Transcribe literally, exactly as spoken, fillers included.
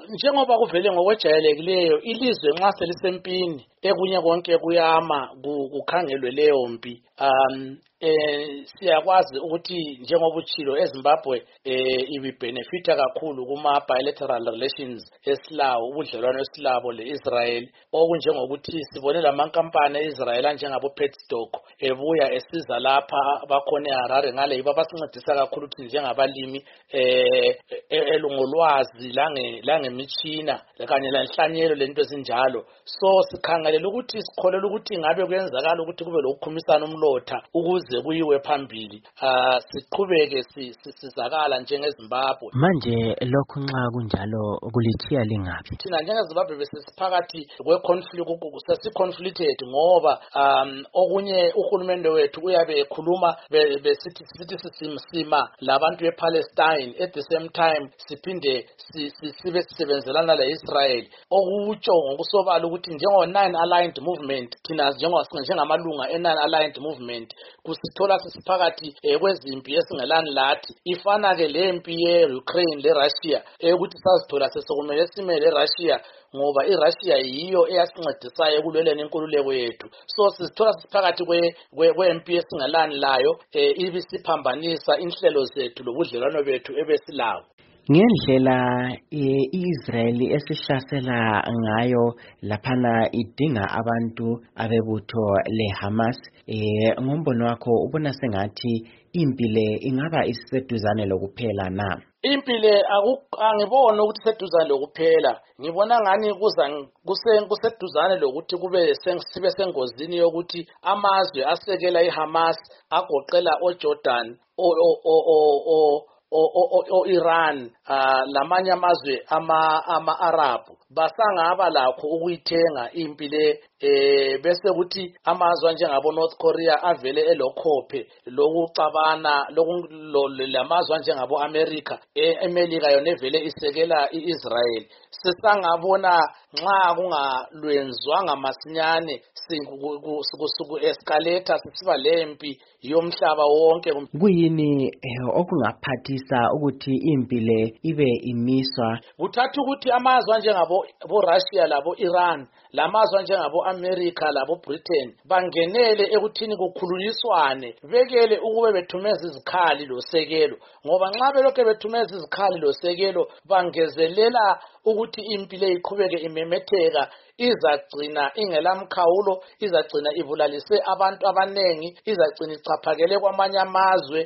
njengoba kuvele ngokwejayelekileyo ilizwe nxa selisempini ekunye konke kuyama kukhangelwe leyo mpi. um eh siyakwazi ukuthi njengoba uchilo eZimbabwe eh ibibenefita kakhulu kuma bilateral relations esilawo ubudlelwano esilabo leIsrael okunjengokuthi sibone lamankampani eIsrael njengabo Petstock ebuya esiza lapha bakhona eHarare ngale yiba basincedisa kakhulu ukuthi njengabalimi eh elungolwazi lange langemitshina kanye lanhlanyelo lento ezinjalo. So sikhangelela ukuthi sikholela ukuthi ngabe kuyenzakala ukuthi kube lokukhumisana umlotha ukuze kuyiwe phambili. Ah siqhubeke sisizakala njengeZimbabwe. Manje lokho nxa kunjalo kulithiya lingabi. Thina njengeZimbabwe besesiphakathi kweconflict sesiconflicted ngoba um okunye uhulumende wethu uyabe ekhuluma besithi sithi sisimsima labantu bePalestine at the same time siphinde sibe sisebenzelana leIsrael okutsho ngokusobala ukuthi njengo nine aligned movement thina njengo njengamalunga e nine aligned movement kusithola sesiphakathi kwezimpi esingelani lathi ifana ke lempi yeUkraine leRussia ukuthi sazithola sesokumele sime leRussia ngoba iRussia yiyo eyasincedisayo kulweleni inkululeko yethu. So sisithola siphakathi kwe kwempi esingelani layo ibisiphambanisa inhlelo zethu lobudlelwano bethu ebesilawo. Ngendlela iIsrael esihlasela ngayo laphana idinga abantu abebutho leHamas eh ngombono wakho ubona sengathi impile ingaba iseduzane lokuphela na? Impile angibona ukuthi seduzane lokuphela, ngibona ngani kuza kuseduzane lokuthi kube sibe sengozini yokuthi amazwe asekela iHamas agoqela oJordan o o o o o Iran lamanye amazwe ama ama Arab basangaba lakho ukuyithenga impile eh bese kuthi amazwe njengabo North Korea avele elokhophe lokucabana lamazwe njengabo America eMelika yona evele isekela iIsrael. Sesangabona nxa kungalwenzwanga masinyane sikusuku escalator sisiba lempi yomhlaba wonke. Kuyini okungaphathisa ukuthi impile ibe imiswa? Kuthatha ukuthi amazwe njengabo Russia labo Iran lamazwe njengabo America labo Britain bangenele ekuthini kukhulunyiswane bekele ukube bethumeza izikhali losekelo ngoba nxa belokho bethumeza izikhali losekelo bangezelela ukuthi impilo iqhubeke imemetheka izagcina ingelamkhawulo izagcina ibulalise abantu abanengi izagcina ichaphakele kwamanye amazwe